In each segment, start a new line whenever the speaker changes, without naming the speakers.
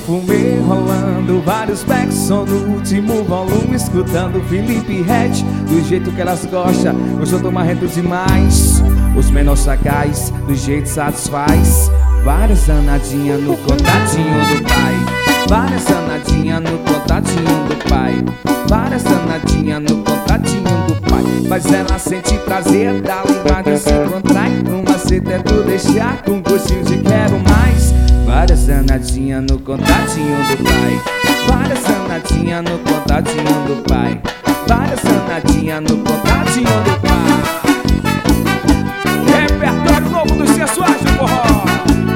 fumê rolando, vários backs, som no último volume, escutando Felipe Ret, do jeito que elas gostam. Hoje eu tô marrento demais, os menores sagaz, do jeito satisfaz. Várias danadinhas no contatinho do pai, várias danadinhas no contatinho do pai, várias danadinhas no contatinho do pai. Faz ela sentir prazer, da linguagem se contrai, no macete é tu deixar com gostinho de quero mais. Várias danadinhas no contatinho do pai, várias danadinhas no contatinho do pai, várias danadinhas no contatinho do pai. Repertório novo dos sensuais do forró,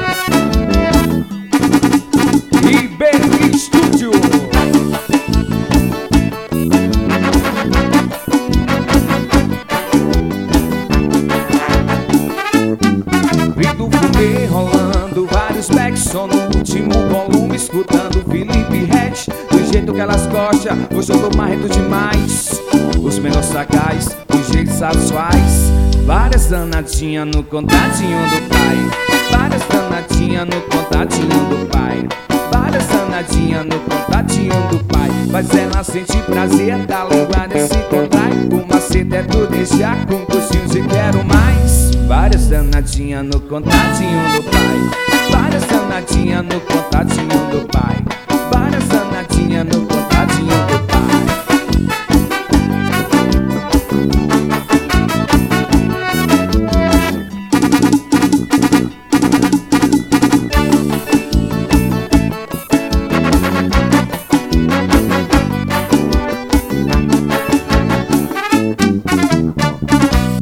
Ribeiro Estúdio. Grito fumê rolando, vários backs, som no último volume, escutando Felipe Ret, do jeito que elas gostam. Hoje eu tô marrento demais, os menores sagaz, do jeito satisfaz. Várias danadinhas no contatinho do pai, várias danadinhas no contatinho do pai, várias danadinhas no contatinho do pai. Faz ela sentir prazer, da linguagem se contrai, o macete é tu deixar com gostinho de quero mais. Várias danadinhas no contatinho do pai, várias danadinhas no contatinho do pai, várias danadinhas no contatinho do pai.